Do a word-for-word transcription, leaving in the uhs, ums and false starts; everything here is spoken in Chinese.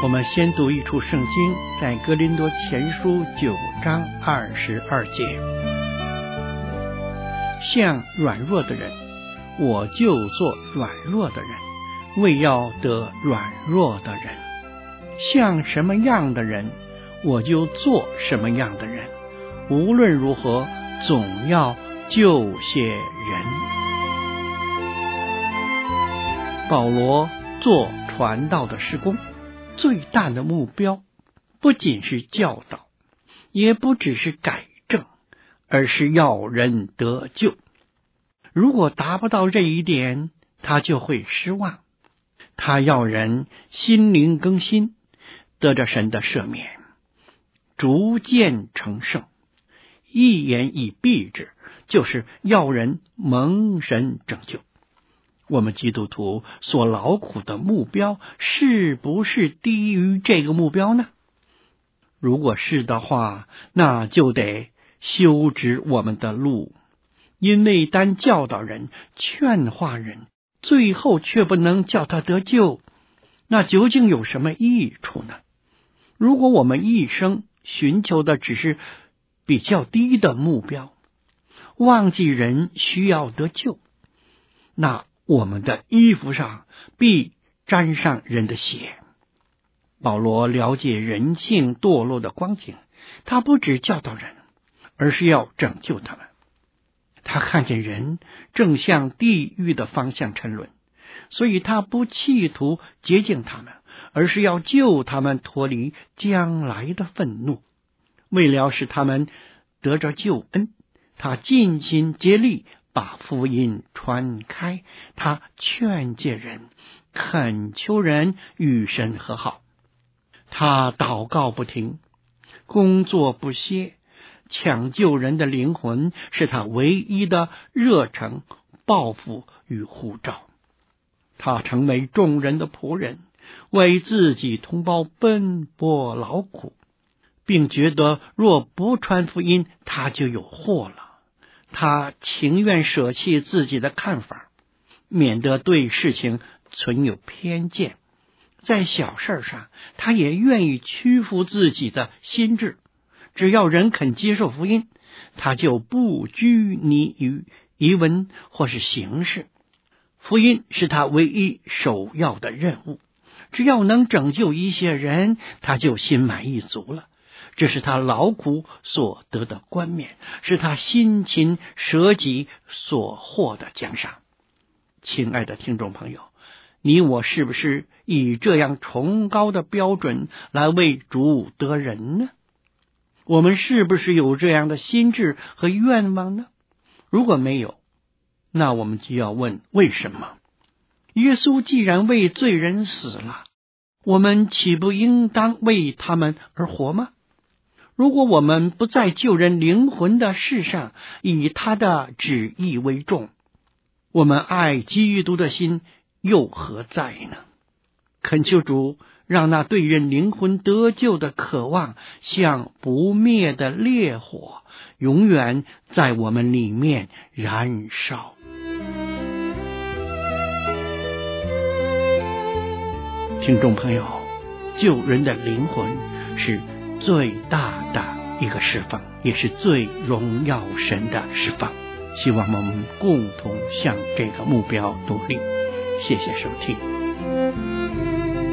我们先读一处圣经，在哥林多前书九章二十二节，像软弱的人，我就做软弱的人，为要得软弱的人；像什么样的人，我就做什么样的人。无论如何，总要救些人。保罗做传道的事工，最大的目标不仅是教导，也不只是改正，而是要人得救。如果达不到这一点，他就会失望。他要人心灵更新，得着神的赦免，逐渐成圣。一言以蔽之，就是要人蒙神拯救。我们基督徒所劳苦的目标，是不是低于这个目标呢？如果是的话，那就得修直我们的路。因为单教导人、劝化人，最后却不能叫他得救，那究竟有什么益处呢？如果我们一生寻求的只是比较低的目标，忘记人需要得救，那我们的衣服上必沾上人的血。保罗了解人性堕落的光景，他不只教导人，而是要拯救他们。他看见人正向地狱的方向沉沦，所以他不企图洁净他们，而是要救他们脱离将来的愤怒。为了使他们得着救恩，他尽心竭力把福音传开，他劝诫人，恳求人与神和好。他祷告不停，工作不歇，抢救人的灵魂是他唯一的热诚、抱负与呼召。他成为众人的仆人，为自己同胞奔波劳苦，并觉得若不传福音，他就有祸了。他情愿舍弃自己的看法，免得对事情存有偏见。在小事上，他也愿意屈服自己的心智。只要人肯接受福音，他就不拘泥于仪文或是形式。福音是他唯一首要的任务，只要能拯救一些人，他就心满意足了。这是他劳苦所得的冠冕，是他辛勤舍己所获的奖赏。亲爱的听众朋友，你我是不是以这样崇高的标准来为主得人呢？我们是不是有这样的心智和愿望呢？如果没有，那我们就要问为什么？耶稣既然为罪人死了，我们岂不应当为他们而活吗？如果我们不在救人灵魂的事上以他的旨意为重，我们爱基督的心又何在呢？恳求主让那对人灵魂得救的渴望，像不灭的烈火，永远在我们里面燃烧。听众朋友，救人的灵魂是最大的一个释放，也是最荣耀神的释放。希望我们共同向这个目标努力。谢谢收听。